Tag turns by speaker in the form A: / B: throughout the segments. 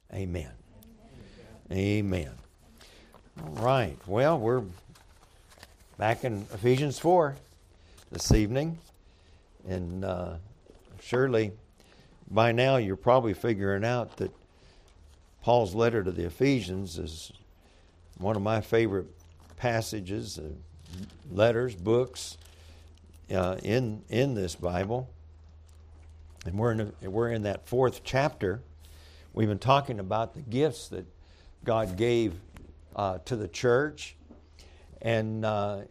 A: Amen. Amen. All right. Well, we're back in Ephesians 4 this evening. And surely by now you're probably figuring out that Paul's letter to the Ephesians is one of my favorite passages, letters, books in this Bible. And we're in that fourth chapter. We've been talking about the gifts that God gave to the church. And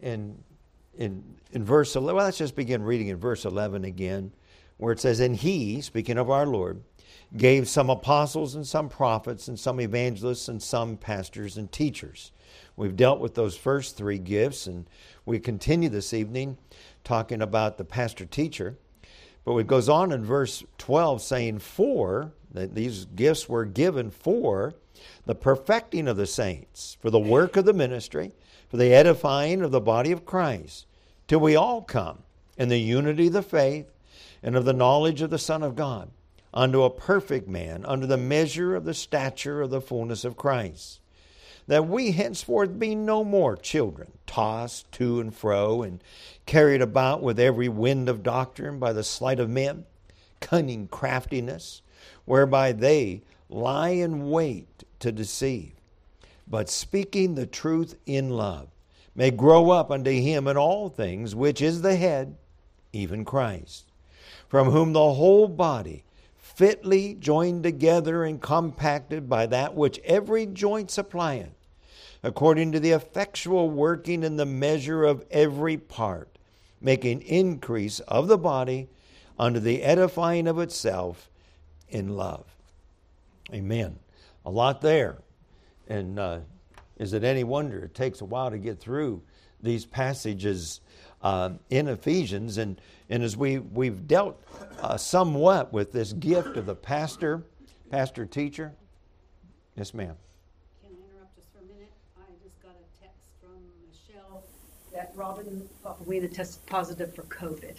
A: in verse 11, well, let's just begin reading in verse 11 again, where it says, "And he," speaking of our Lord, "gave some apostles and some prophets and some evangelists and some pastors and teachers." We've dealt with those first three gifts, and we continue this evening talking about the pastor-teacher. But it goes on in verse 12 saying, "For," that these gifts were given for the perfecting of the saints, for the work of the ministry, for the edifying of the body of Christ, till we all come in the unity of the faith and of the knowledge of the Son of God, unto a perfect man, unto the measure of the stature of the fullness of Christ, that we henceforth be no more children, tossed to and fro, and carried about with every wind of doctrine by the sleight of men, cunning craftiness, whereby they lie in wait to deceive, but speaking the truth in love, may grow up unto him in all things, which is the head, even Christ, from whom the whole body, fitly joined together and compacted by that which every joint supplieth, according to the effectual working in the measure of every part, making increase of the body unto the edifying of itself in love." Amen. A lot there. And is it any wonder it takes a while to get through these passages in Ephesians? And as we've dealt somewhat with this gift of the pastor-teacher. Yes, ma'am.
B: Can I interrupt just for a minute? I just got a text from Michelle that Robin Papawina tested positive for COVID.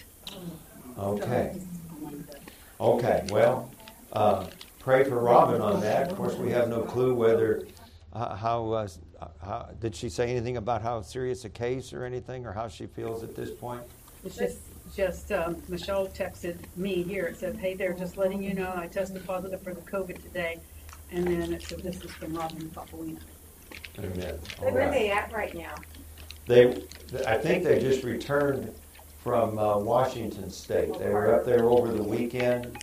A: Okay. Okay, well, pray for Robin on that. Of course, we have no clue whether, how did she say anything about how serious a case or anything, or how she feels at this point?
B: It's just Michelle texted me here. It said, "Hey there, just letting you know I tested positive for the COVID today." And then it said, "This is from Robin Papawina."
A: Amen.
C: Where are they at right now?
A: I think they just returned from Washington State. They were up there over the weekend.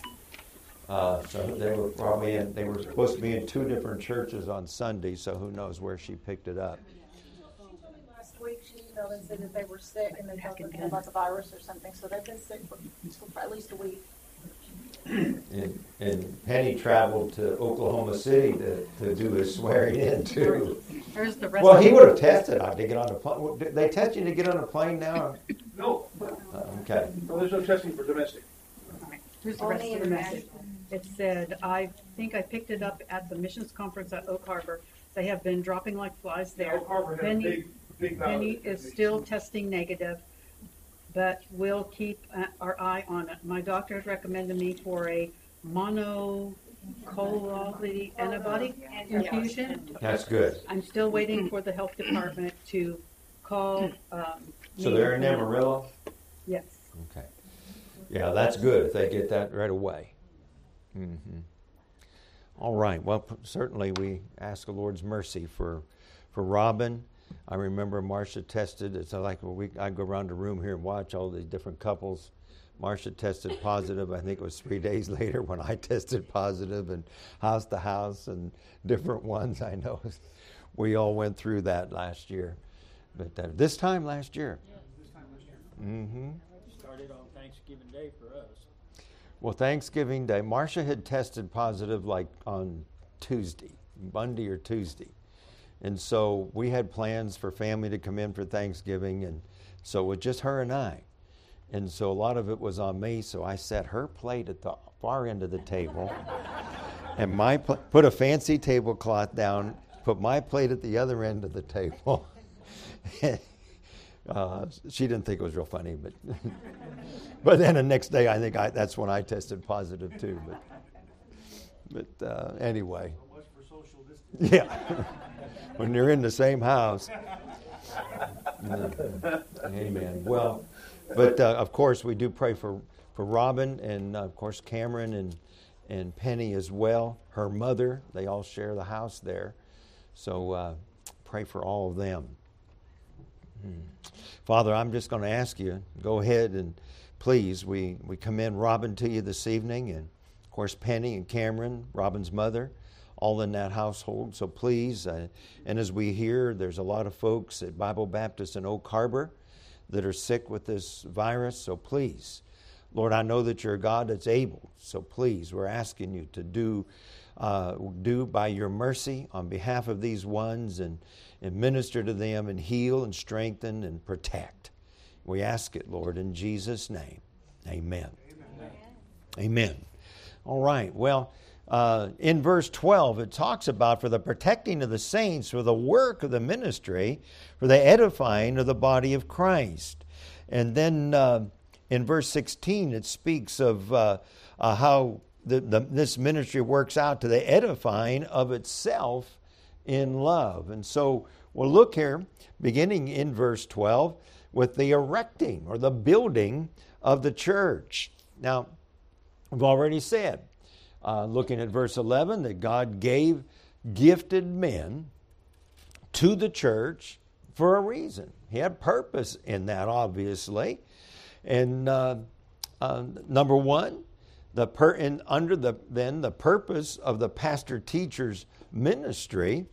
A: So they were probably they were supposed to be in two different churches on Sunday, so who knows where she picked it up.
C: Last week she emailed and said that they were sick and they thought they had about the virus or something, so they've been sick for at least a week.
A: And Penny traveled to Oklahoma City to do his swearing in too.
B: Here's the rest.
A: Well, he would have tested to get on the plane. Did they test you to get on a plane now?
D: No.
A: Okay.
D: No, there's no testing for domestic.
B: All right. Here's the rest of the message. It said, "I think I picked it up at the missions conference at Oak Harbor. They have been dropping like flies there.
D: Oak Harbor had a big
B: Penny is still testing negative, but we'll keep our eye on it. My doctor has recommended me for a monoclonal antibody infusion.
A: That's good.
B: I'm still waiting for the health department to call
A: So they're in Amarillo?
B: Yes.
A: Okay. Yeah, that's good if they get that right away. Mm-hmm. All right. Well, certainly we ask the Lord's mercy for Robin. I remember Marcia tested. It's like I go around the room here and watch all these different couples. Marcia tested positive. I think it was 3 days later when I tested positive, and house to house and different ones. I know we all went through that last year. But this time last year.
E: Yeah, this time last year.
A: Mm-hmm.
E: Started on Thanksgiving Day for us.
A: Well, Thanksgiving Day, Marcia had tested positive like on Tuesday, Monday or Tuesday. And so we had plans for family to come in for Thanksgiving, and so it was just her and I. And so a lot of it was on me, so I set her plate at the far end of the table and put a fancy tablecloth down, put my plate at the other end of the table. She didn't think it was real funny, but then the next day that's when I tested positive too. But anyway.
E: It was
D: social distance.
A: Yeah. When they're in the same house. Amen. Well, but of course we do pray for Robin and of course Cameron and Penny as well. Her mother, they all share the house there. So pray for all of them. Father, I'm just going to ask you, go ahead and please, we commend Robin to you this evening, and of course Penny and Cameron, Robin's mother, all in that household. So please, and as we hear, there's a lot of folks at Bible Baptist in Oak Harbor that are sick with this virus. So please, Lord, I know that you're a God that's able. So please, we're asking you to do by your mercy on behalf of these ones and minister to them and heal and strengthen and protect. We ask it, Lord, in Jesus' name. Amen. Amen. Amen. All right. Well, in verse 12, it talks about for the protecting of the saints, for the work of the ministry, for the edifying of the body of Christ. And then in verse 16, it speaks of how this ministry works out to the edifying of itself in love. And so we'll look here, beginning in verse 12, with the erecting or the building of the church. Now, we've already said, looking at verse 11, that God gave gifted men to the church for a reason. He had purpose in that, obviously. And number one, the purpose of the pastor-teacher's ministry,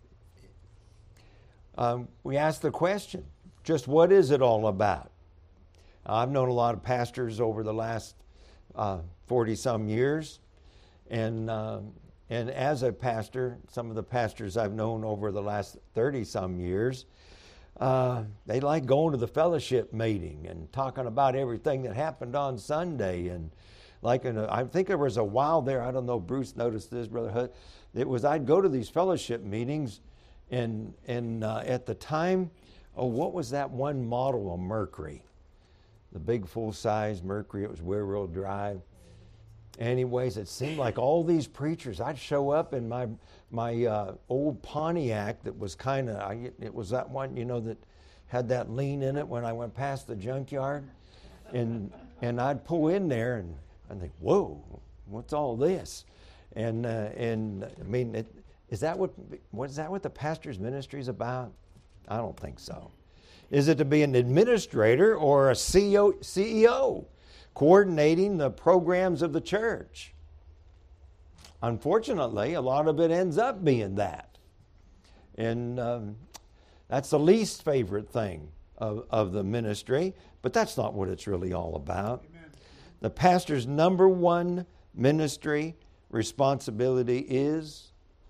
A: we ask the question, just what is it all about? I've known a lot of pastors over the last 40-some years, and as a pastor, some of the pastors I've known over the last 30-some years, they like going to the fellowship meeting and talking about everything that happened on Sunday. And I think there was a while there, I don't know, Bruce noticed this, Brother Hood, it was I'd go to these fellowship meetings, and at the time, what was that one model of Mercury? The big full-size Mercury, it was rear-wheel drive. Anyways, it seemed like all these preachers, I'd show up in my old Pontiac that was it was that one, that had that lean in it when I went past the junkyard. And I'd pull in there and I'd think, whoa, what's all this? And I mean, is that what the pastor's ministry is about? I don't think so. Is it to be an administrator or a CEO coordinating the programs of the church? Unfortunately, a lot of it ends up being that. And that's the least favorite thing of the ministry, but that's not what it's really all about. Amen. The pastor's number one ministry responsibility is...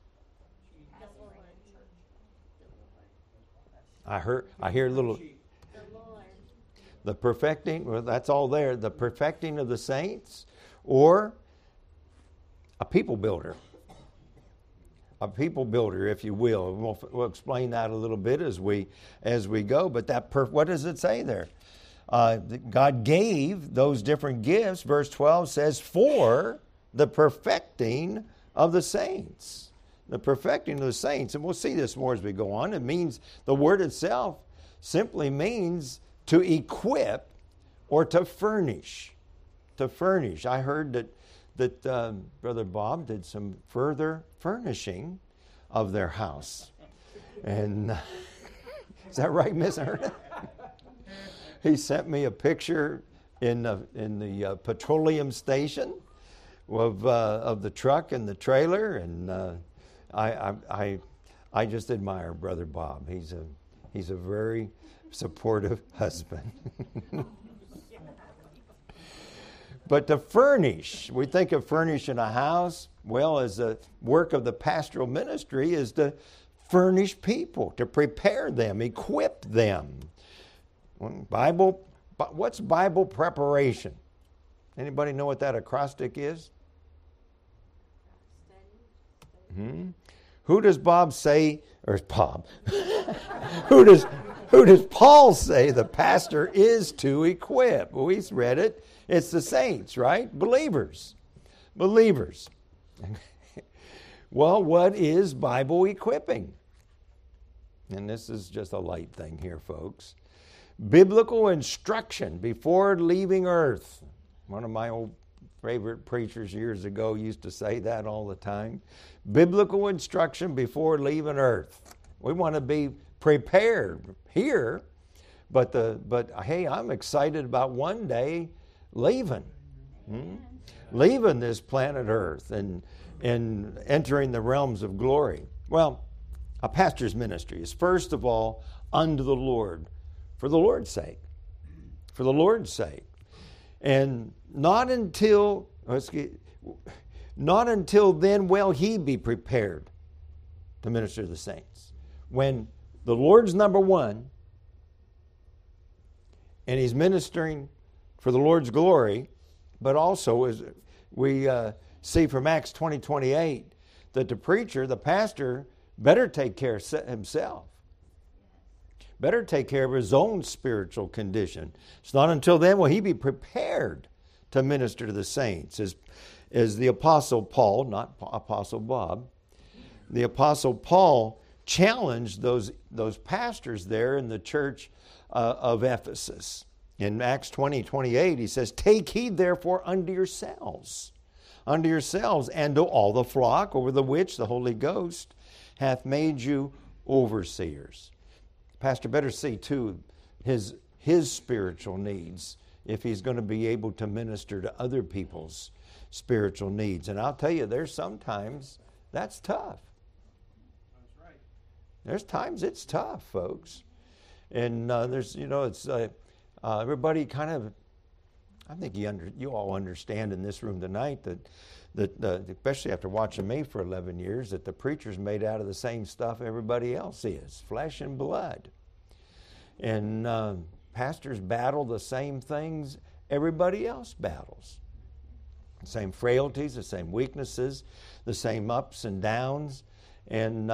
A: I hear a little... The perfecting, well, that's all there. The perfecting of the saints, or a people builder. A people builder, if you will. We'll explain that a little bit as we go. But what does it say there? God gave those different gifts. Verse 12 says, for the perfecting of the saints. The perfecting of the saints. And we'll see this more as we go on. It means, the word itself simply means to equip or to furnish. To furnish. I heard that Brother Bob did some further furnishing of their house. And is that right, Miss Erna? He sent me a picture in the petroleum station of the truck and the trailer, and I just admire Brother Bob. He's a very supportive husband. But to furnish, we think of furnishing a house. Well, as the work of the pastoral ministry is to furnish people, to prepare them, equip them. What's Bible preparation? Anybody know what that acrostic is? Who does Bob say, or Bob? Who does Paul say the pastor is to equip? Well, we read it. It's the saints, right? Believers. Well, what is Bible equipping? And this is just a light thing here, folks. Biblical instruction before leaving earth. One of my old favorite preachers years ago used to say that all the time. Biblical instruction before leaving earth. We want to be prepared here, but hey, I'm excited about one day leaving. Leaving this planet Earth and entering the realms of glory. Well, a pastor's ministry is first of all unto the Lord, for the Lord's sake. For the Lord's sake. And not until then will he be prepared to minister to the saints. When the Lord's number one, and he's ministering for the Lord's glory, but also as we see from Acts 20:28, that the preacher, the pastor, better take care of himself. Better take care of his own spiritual condition. It's not until then will he be prepared to minister to the saints. As the Apostle Paul, not Apostle Bob, the Apostle Paul challenged those pastors there in the church of Ephesus. In Acts 20:28, he says, "Take heed therefore unto yourselves, and to all the flock over the which the Holy Ghost hath made you overseers." Pastor better see too his spiritual needs if he's going to be able to minister to other people's spiritual needs. And I'll tell you, there's sometimes that's tough.
D: That's right.
A: There's times it's tough, folks. And it's everybody kind of, I think you all understand in this room tonight that especially after watching me for 11 years, that the preacher's made out of the same stuff everybody else is, flesh and blood. And pastors battle the same things everybody else battles. The same frailties, the same weaknesses, the same ups and downs. And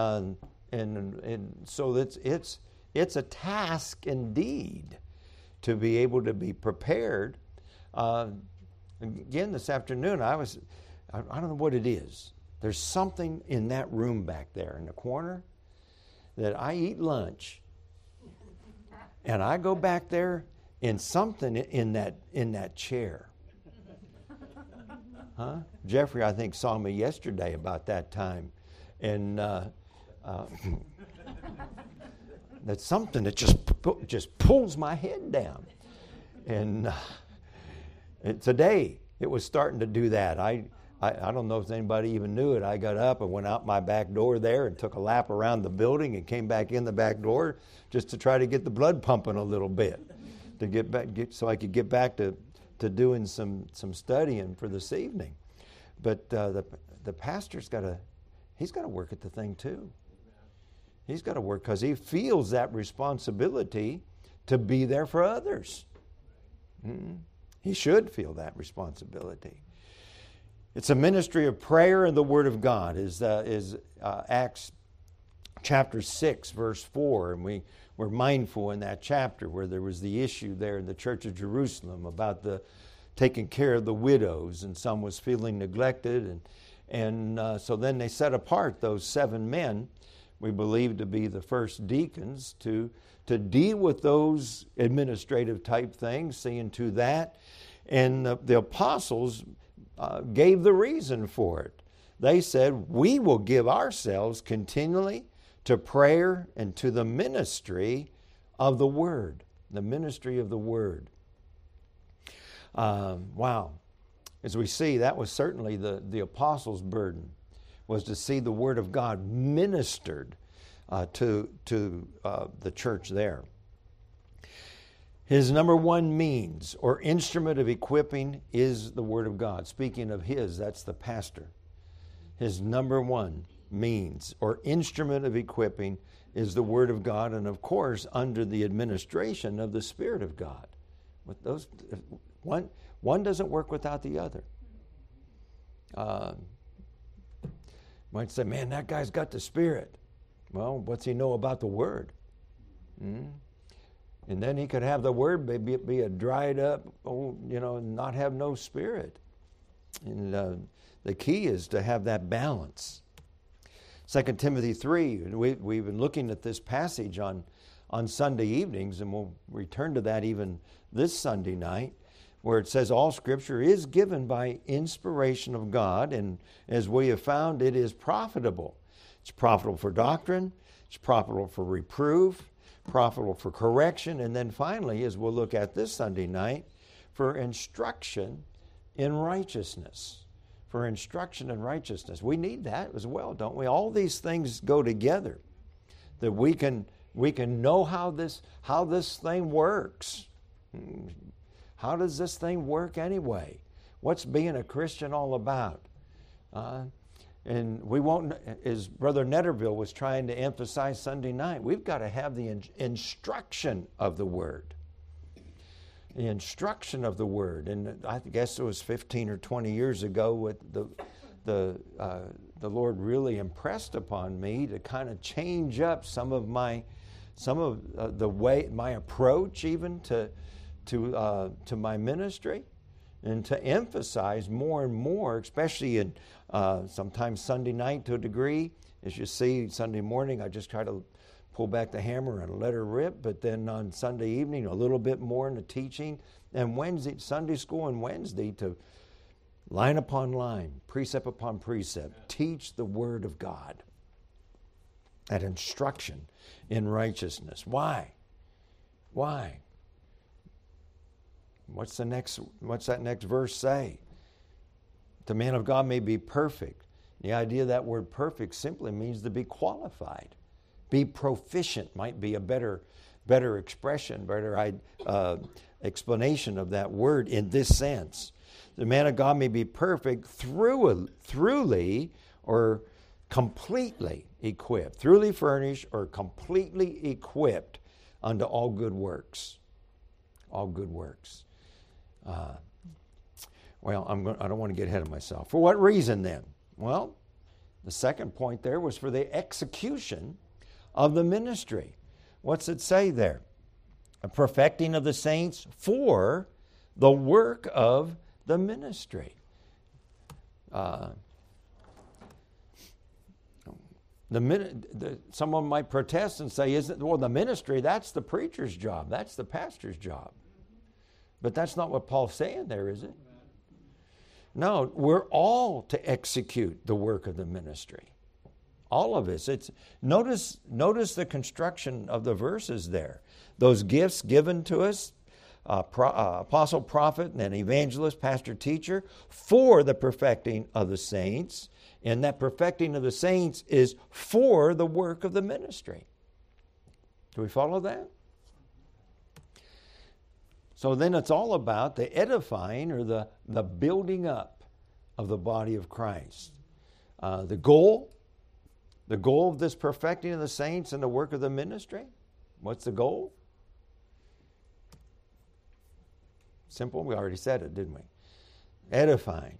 A: so it's a task indeed to be able to be prepared. Again, this afternoon, I don't know what it is. There's something in that room back there in the corner that I eat lunch, and I go back there and something in that chair. Huh? Jeffrey, I think, saw me yesterday about that time, and that's something that just pulls my head down. And today it was starting to do that. I don't know if anybody even knew it. I got up and went out my back door there and took a lap around the building and came back in the back door just to try to get the blood pumping a little bit, to get back, so I could get back to doing some studying for this evening. But the pastor's got to work at the thing too. He's got to work because he feels that responsibility to be there for others. He should feel that responsibility. It's a ministry of prayer and the Word of God, is Acts chapter 6, verse 4. And we're mindful in that chapter where there was the issue there in the church of Jerusalem about the taking care of the widows, and some was feeling neglected. And so then they set apart those 7 men, we believe to be the first deacons, to deal with those administrative type things, seeing to that. And the apostles gave the reason for it. They said, we will give ourselves continually to prayer and to the ministry of the Word. The ministry of the Word. Wow. As we see, that was certainly the apostles' burden, was to see the Word of God ministered to the church there. His number one means or instrument of equipping is the Word of God. Speaking of his, that's the pastor. His number one means or instrument of equipping is the Word of God, and of course under the administration of the Spirit of God. With those, one doesn't work without the other. Might say, man, that guy's got the Spirit. Well, what's he know about the Word? And then he could have the Word, maybe it be a dried up, not have no Spirit. And the key is to have that balance. 2 Timothy 3, we've been looking at this passage on Sunday evenings, and we'll return to that even this Sunday night, where it says all Scripture is given by inspiration of God, and as we have found, it is profitable. It's profitable for doctrine, it's profitable for reproof, profitable for correction, and then finally, as we'll look at this Sunday night, for instruction in righteousness. For instruction in righteousness. We need that as well, don't we? All these things go together, that we can know how this thing works. How does this thing work anyway? What's being a Christian all about? And we won't, as Brother Netterville was trying to emphasize Sunday night, we've got to have the instruction of the Word. The instruction of the Word. And I guess it was 15 or 20 years ago what the Lord really impressed upon me to kind of change up some of the way, my approach even to my ministry, and to emphasize more and more, especially in sometimes Sunday night to a degree. As you see, Sunday morning I just try to pull back the hammer and let her rip, but then on Sunday evening a little bit more in the teaching, and Wednesday, Sunday school and Wednesday, to line upon line, precept upon precept, teach the Word of God. That instruction in righteousness. Why? Why? What's that next verse say? The man of God may be perfect. The idea of that word perfect simply means to be qualified. Be proficient might be a better expression, better explanation of that word in this sense. The man of God may be perfect throughly or completely equipped, throughly furnished or completely equipped unto all good works. All good works. Well, I don't want to get ahead of myself. For what reason then? Well, the second point there was for the execution of the ministry. What's it say there? A perfecting of the saints for the work of the ministry. Someone might protest and say, the ministry, that's the preacher's job, that's the pastor's job. But that's not what Paul's saying there, is it? No, we're all to execute the work of the ministry. All of us. Notice the construction of the verses there. Those gifts given to us, apostle, prophet, and evangelist, pastor, teacher, for the perfecting of the saints. And that perfecting of the saints is for the work of the ministry. Do we follow that? So then it's all about the edifying or the building up of the body of Christ. The goal of this perfecting of the saints and the work of the ministry, what's the goal? Simple, we already said it, didn't we? Edifying.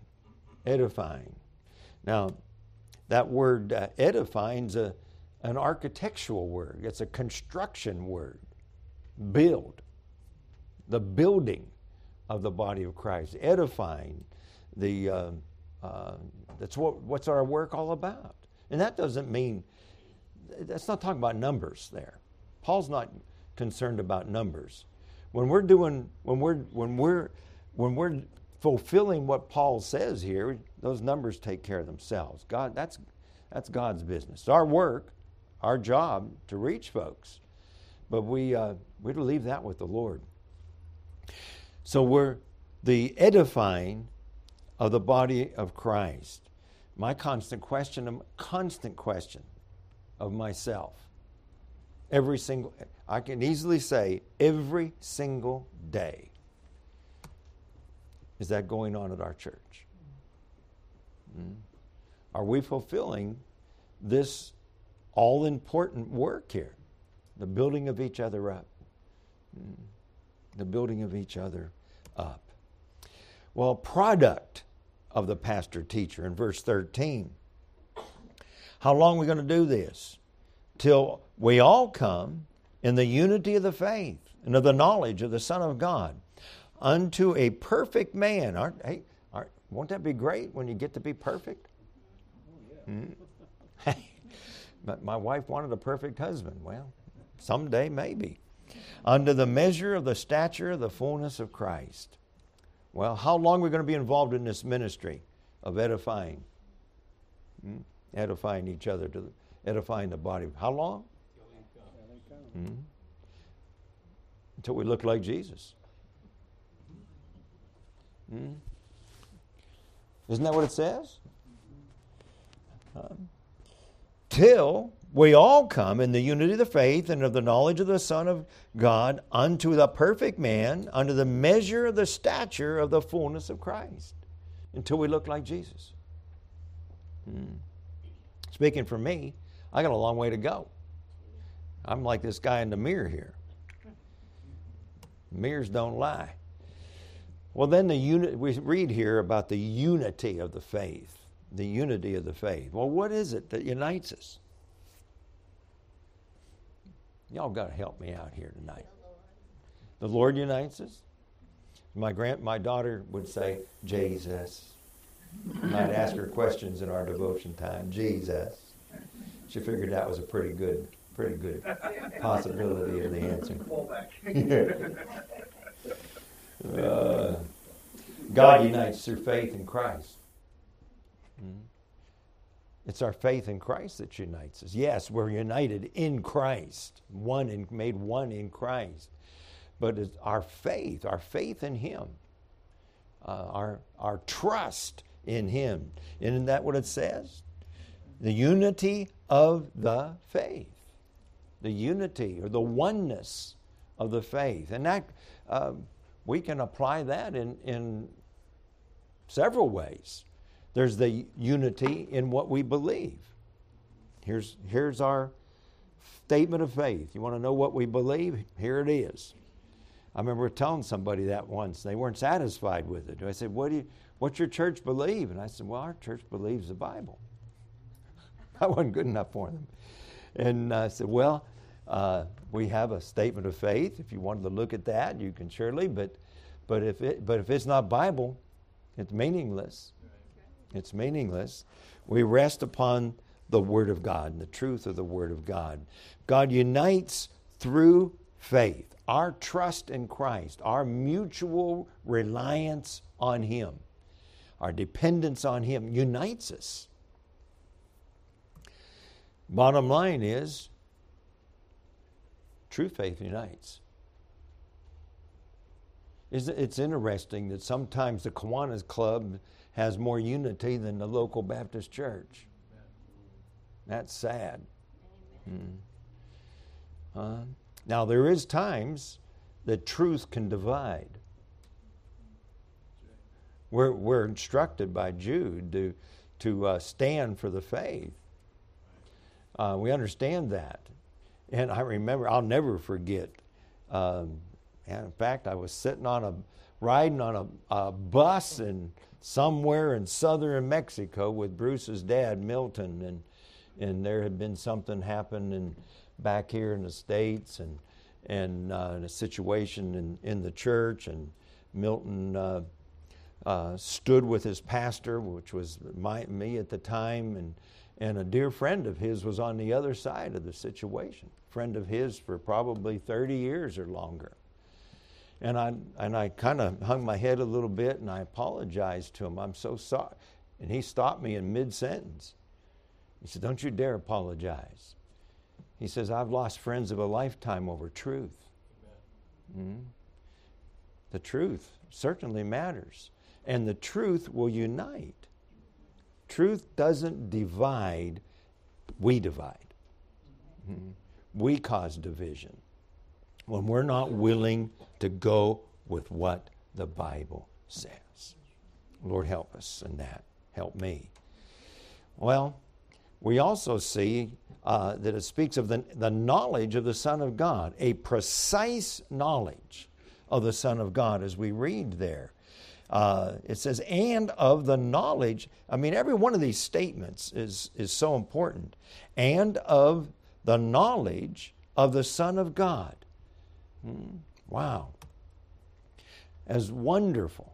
A: Now, that word edifying is an architectural word. It's a construction word. Build. The building of the body of Christ. Edifying. That's what's our work all about. And that doesn't mean, that's not talking about numbers there. Paul's not concerned about numbers. When we're fulfilling what Paul says here, those numbers take care of themselves. God, that's God's business. It's our work, our job to reach folks. But we're to leave that with the Lord. So we're the edifying of the body of Christ. My constant question of myself. I can easily say every single day. Is that going on at our church? Are we fulfilling this all-important work here? The building of each other up. The building of each other up. Well, product of the pastor teacher in verse 13. How long are we going to do this? Till we all come in the unity of the faith and of the knowledge of the Son of God, unto a perfect man. Won't that be great when you get to be perfect? But my wife wanted a perfect husband. Well, someday maybe. Under the measure of the stature of the fullness of Christ. Well, how long are we going to be involved in this ministry of edifying? Edifying each other, edifying the body. How long? Until we look like Jesus. Isn't that what it says? Till we all come in the unity of the faith and of the knowledge of the Son of God unto the perfect man, under the measure of the stature of the fullness of Christ. Until we look like Jesus. Speaking for me, I got a long way to go. I'm like this guy in the mirror here. Mirrors don't lie. Well, then we read here about the unity of the faith. The unity of the faith. Well, what is it that unites us? Y'all got to help me out here tonight. The Lord unites us. My daughter would say, Jesus. I might ask her questions in our devotion time. Jesus. She figured that was a pretty good possibility of the answer. God unites through faith in Christ. It's our faith in Christ that unites us. Yes, we're united in Christ, made one in Christ. But it's our faith in Him, our trust in Him. Isn't that what it says? The unity of the faith. The unity or the oneness of the faith. And that we can apply that in several ways. There's the unity in what we believe. Here's our statement of faith. You want to know what we believe? Here it is. I remember telling somebody that once. They weren't satisfied with it. I said, what's your church believe? And I said, well, our church believes the Bible. I wasn't good enough for them. And I said, well, we have a statement of faith. If you wanted to look at that, you can surely. But if it's not Bible, it's meaningless. It's meaningless. We rest upon the Word of God and the truth of the Word of God. God unites through faith. Our trust in Christ, our mutual reliance on Him, our dependence on Him unites us. Bottom line is, true faith unites. It's interesting that sometimes the Kiwanis Club has more unity than the local Baptist church. That's sad. Now, there is times that truth can divide. We're instructed by Jude to stand for the faith. We understand that. And I remember, I'll never forget, and in fact, I was riding on a bus and somewhere in southern Mexico with Bruce's dad, Milton, and there had been something happen back here in the States and a situation in the church, and Milton stood with his pastor, which was me at the time, and a dear friend of his was on the other side of the situation. Friend of his for probably 30 years or longer. And I kind of hung my head a little bit and I apologized to him. I'm so sorry. And he stopped me in mid-sentence. He said, don't you dare apologize. He says, I've lost friends of a lifetime over truth. The truth certainly matters. And the truth will unite. Truth doesn't divide, we divide. We cause division when we're not willing to go with what the Bible says. Lord, help us in that. Help me. Well, we also see that it speaks of the knowledge of the Son of God, a precise knowledge of the Son of God as we read there. It says, and of the knowledge. I mean, every one of these statements is so important. And of the knowledge of the Son of God. Wow. As wonderful.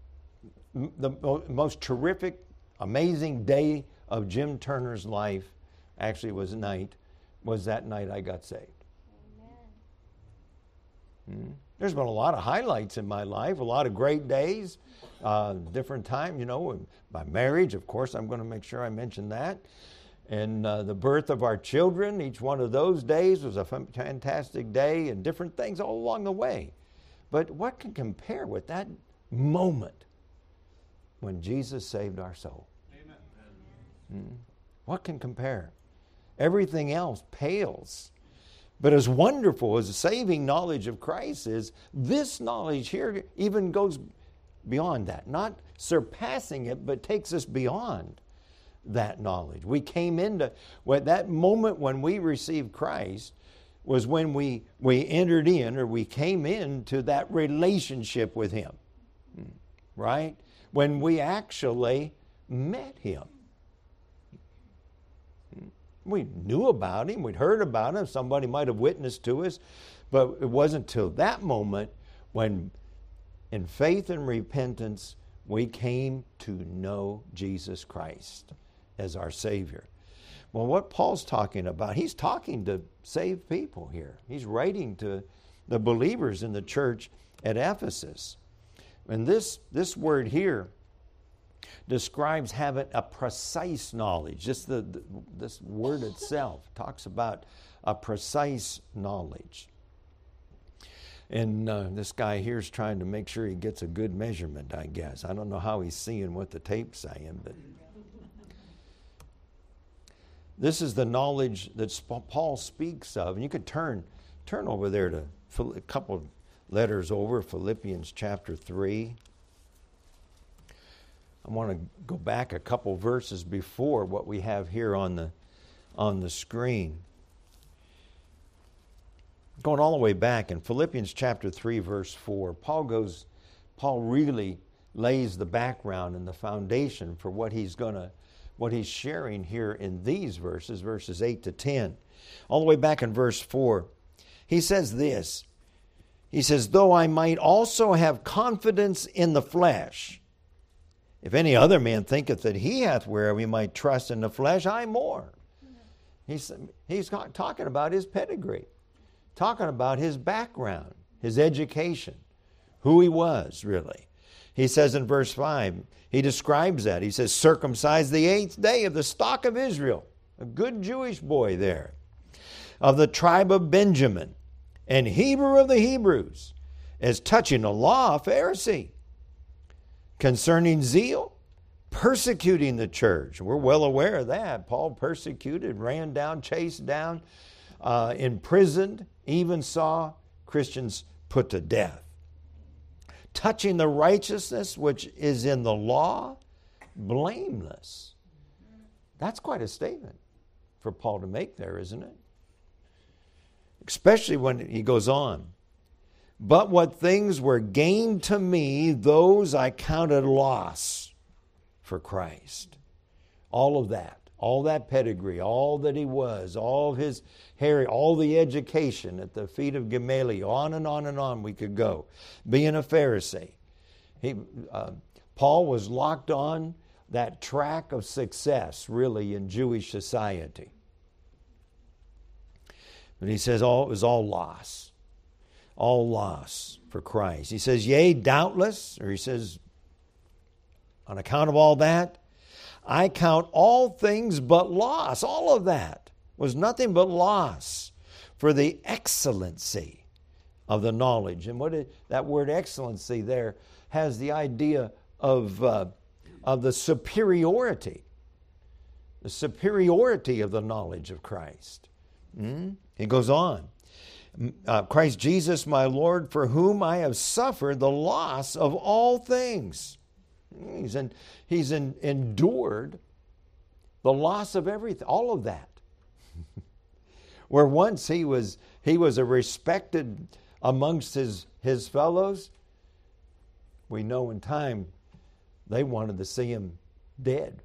A: The most terrific, amazing day of Jim Turner's life actually it was that night I got saved. There's been a lot of highlights in my life, a lot of great days, different time, my marriage, of course, I'm going to make sure I mention that. And the birth of our children, each one of those days was a fantastic day, and different things all along the way. But what can compare with that moment when Jesus saved our soul? Amen. What can compare? Everything else pales. But as wonderful as the saving knowledge of Christ is, this knowledge here even goes beyond that. Not surpassing it, but takes us beyond that knowledge. We came into that moment when we received Christ was when we entered in, or we came into that relationship with Him. Right? When we actually met Him. We knew about Him, we'd heard about Him, somebody might have witnessed to us, but it wasn't till that moment when, in faith and repentance, we came to know Jesus Christ as our Savior. Well, what Paul's talking about, he's talking to saved people here. He's writing to the believers in the church at Ephesus. And this word here describes having a precise knowledge. Just this word itself talks about a precise knowledge. And this guy here is trying to make sure he gets a good measurement, I guess. I don't know how he's seeing what the tape's saying, but this is the knowledge that Paul speaks of. And you could turn over there to a couple letters over, Philippians chapter 3. I want to go back a couple verses before what we have here on the screen. Going all the way back in Philippians chapter 3, verse 4, Paul really lays the background and the foundation for what he's sharing here in these verses 8 to 10. All the way back in verse 4, he says this. He says, though I might also have confidence in the flesh, if any other man thinketh that he hath whereof he might trust in the flesh, I more. He's talking about his pedigree, talking about his background, his education, who he was really. He says in verse 5, he describes that. He says, circumcised the 8th day of the stock of Israel, a good Jewish boy there, of the tribe of Benjamin, and Hebrew of the Hebrews, as touching the law, a Pharisee. Concerning zeal, persecuting the church. We're well aware of that. Paul persecuted, ran down, chased down, imprisoned, even saw Christians put to death. Touching the righteousness which is in the law, blameless. That's quite a statement for Paul to make there, isn't it? Especially when he goes on. But what things were gained to me, those I counted loss for Christ. All of that, all that pedigree, all that he was, all of his heritage, all the education at the feet of Gamaliel, on and on and on we could go. Being a Pharisee. Paul was locked on that track of success, really, in Jewish society. But he says it was all loss. All loss for Christ. He says, yea, doubtless, or he says, on account of all that, I count all things but loss. All of that was nothing but loss for the excellency of the knowledge. And that word excellency there has the idea of the superiority of the knowledge of Christ. He goes on. Christ Jesus my Lord, for whom I have suffered the loss of all things. He's endured the loss of everything, all of that. Where once he was a respected amongst his fellows, we know in time they wanted to see him dead.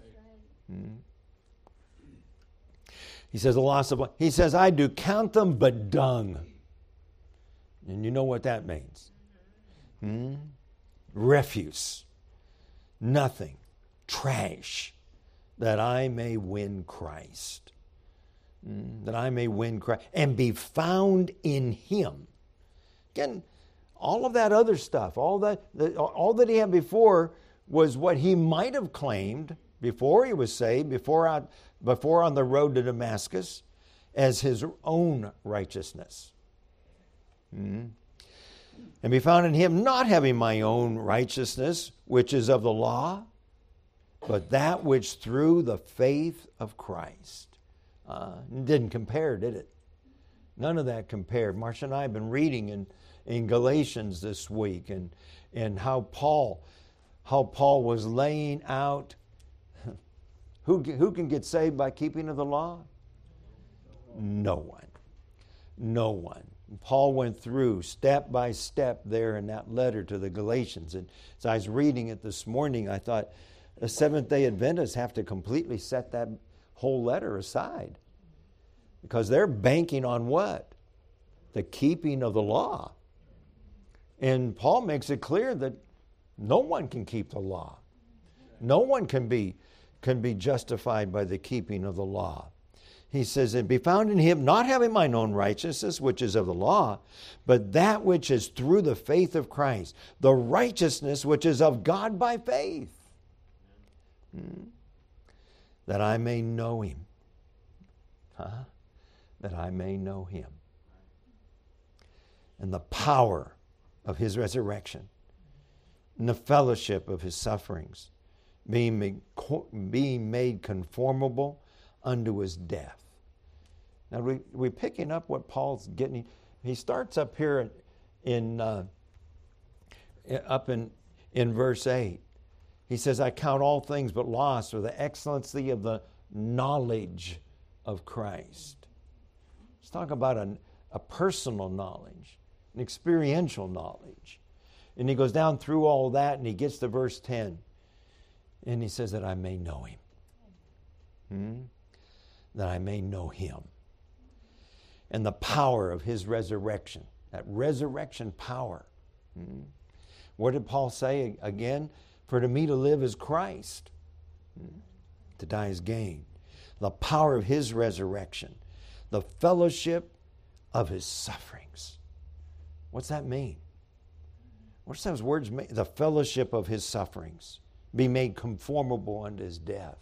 A: He says, he says, I do count them but dung. And you know what that means. Refuse. Nothing. Trash. That I may win Christ. That I may win Christ and be found in him. Again, all of that other stuff, all that he had before was what he might have claimed before he was saved, before on the road to Damascus, as his own righteousness. And be found in him, not having my own righteousness, which is of the law, but that which through the faith of Christ. Didn't compare, did it? None of that compared. Marcia and I have been reading in Galatians this week, and how Paul was laying out who can get saved by keeping of the law? No one. No one. Paul went through step by step there in that letter to the Galatians. And as I was reading it this morning, I thought the Seventh-day Adventists have to completely set that whole letter aside. Because they're banking on what? The keeping of the law. And Paul makes it clear that no one can keep the law. No one can be justified by the keeping of the law. He says, and be found in him, not having mine own righteousness, which is of the law, but that which is through the faith of Christ, the righteousness which is of God by faith, that I may know him. That I may know him. And the power of his resurrection, and the fellowship of his sufferings, being made conformable unto his death. Now we're picking up what Paul's getting. He starts up here in verse 8. He says, I count all things but loss for the excellency of the knowledge of Christ. Let's talk about a personal knowledge, an experiential knowledge. And he goes down through all that and he gets to verse 10. And he says that I may know him. That I may know him. And the power of his resurrection. That resurrection power. What did Paul say again? For to me to live is Christ. To die is gain. The power of his resurrection. The fellowship of his sufferings. What's that mean? What's those words mean? The fellowship of his sufferings. Be made conformable unto his death.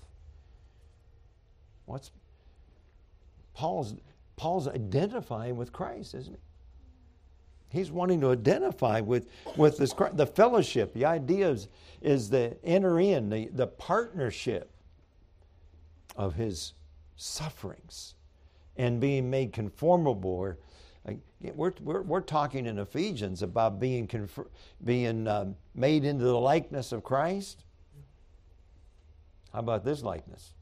A: Paul's identifying with Christ, isn't he? He's wanting to identify with this Christ. The fellowship. The idea is the enter in, the partnership of his sufferings and being made conformable. Or we're talking in Ephesians about being made into the likeness of Christ. How about this likeness?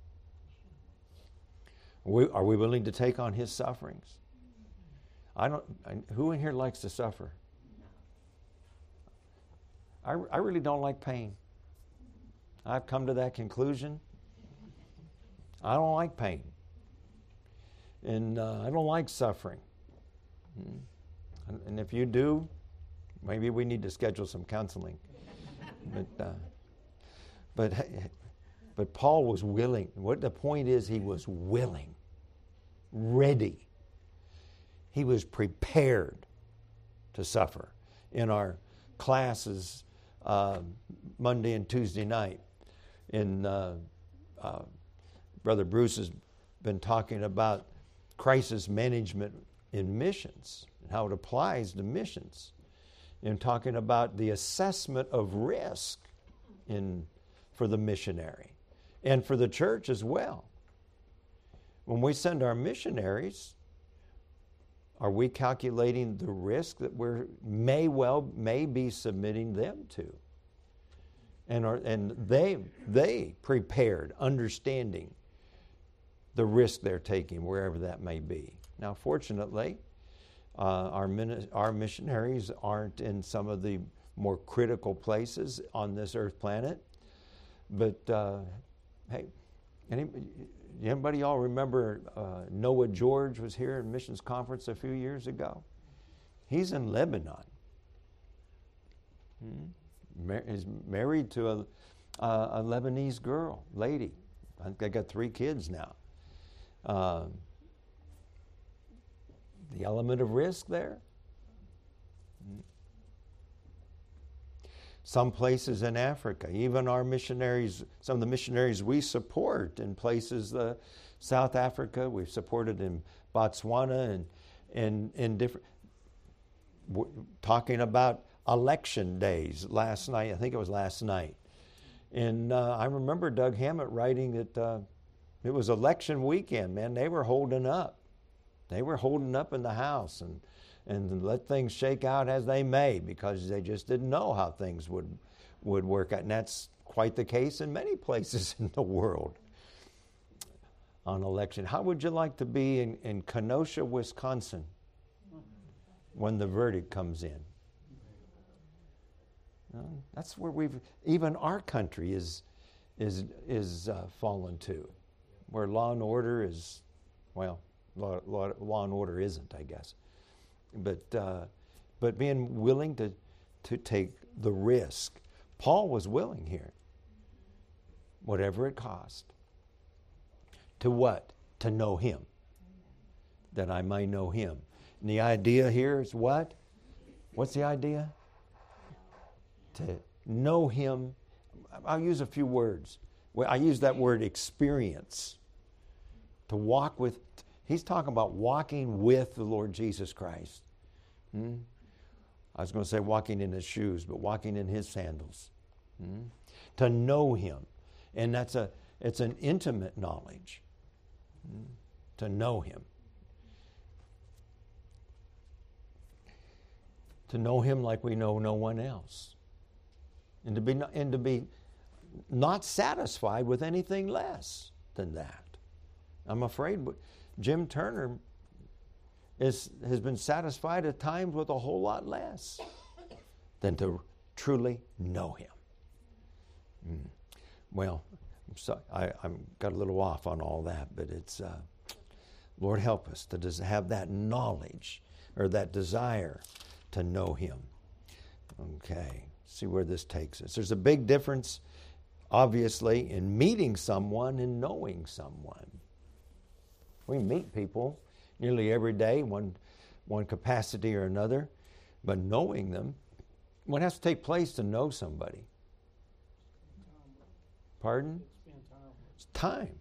A: Are we willing to take on his sufferings? Who in here likes to suffer? I really don't like pain. I've come to that conclusion. I don't like pain. And I don't like suffering. And if you do, maybe we need to schedule some counseling. But Paul was willing. What the point is, he was willing, ready. He was prepared to suffer. In our classes Monday and Tuesday night, Brother Bruce has been talking about crisis management in missions and how it applies to missions, and talking about the assessment of risk for the missionary and for the church as well. When we send our missionaries, are we calculating the risk that we may be submitting them to? And they prepared, understanding the risk they're taking, wherever that may be. Now, fortunately, our missionaries aren't in some of the more critical places on this earth planet. But hey, anybody all remember Noah George was here at Missions Conference a few years ago? He's in Lebanon. He's married to a Lebanese lady. I think they got 3 kids now. The element of risk there. Some places in Africa, even our missionaries, some of the missionaries we support in places, South Africa, we've supported in Botswana and in different, talking about election days last night, I think it was last night. And I remember Doug Hammett writing that it was election weekend, man. They were holding up. They were holding up in the house and let things shake out as they may, because they just didn't know how things would work out. And that's quite the case in many places in the world on election. How would you like to be in Kenosha, Wisconsin when the verdict comes in? That's where even our country is fallen to, where law and order is, well, law and order isn't, I guess. But being willing to take the risk. Paul was willing here, whatever it cost. To what? To know him, that I might know him. And the idea here is what? What's the idea? To know him. I'll use a few words. Well, I use that word experience. To walk with, he's talking about walking with the Lord Jesus Christ. I was going to say walking in his shoes, but walking in his sandals. To know him. And it's an intimate knowledge. To know him. To know him like we know no one else. And to be not satisfied with anything less than that. I'm afraid Jim Turner has been satisfied at times with a whole lot less than to truly know him. Well, I'm got a little off on all that, but it's Lord help us to have that knowledge or that desire to know him. Okay, see where this takes us. There's a big difference, obviously, in meeting someone and knowing someone. We meet people nearly every day, one capacity or another, but knowing them, what has to take place to know somebody? Pardon? It's time.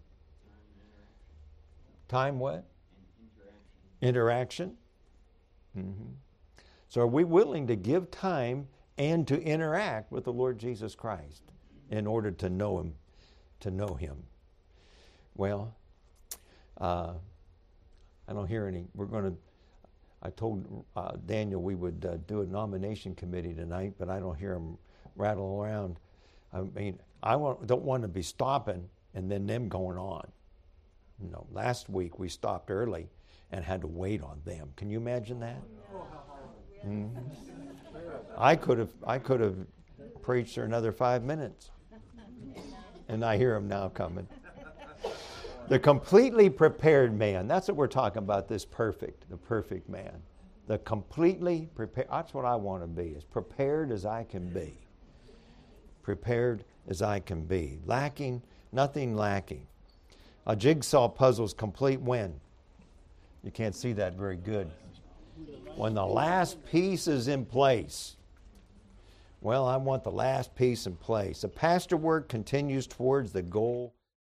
A: Time what? Interaction. So are we willing to give time and to interact with the Lord Jesus Christ in order to know him? Well, I don't hear any. I told Daniel we would do a nomination committee tonight, but I don't hear him rattle around. I mean, don't want to be stopping and then them going on. No, last week we stopped early and had to wait on them. Can you imagine that? I could have preached for another 5 minutes, and I hear them now coming. The completely prepared man. That's what we're talking about. The perfect man. The completely prepared. That's what I want to be. As prepared as I can be. Prepared as I can be. Lacking, nothing lacking. A jigsaw puzzle's complete when? You can't see that very good. When the last piece is in place. Well, I want the last piece in place. The pastor work continues towards the goal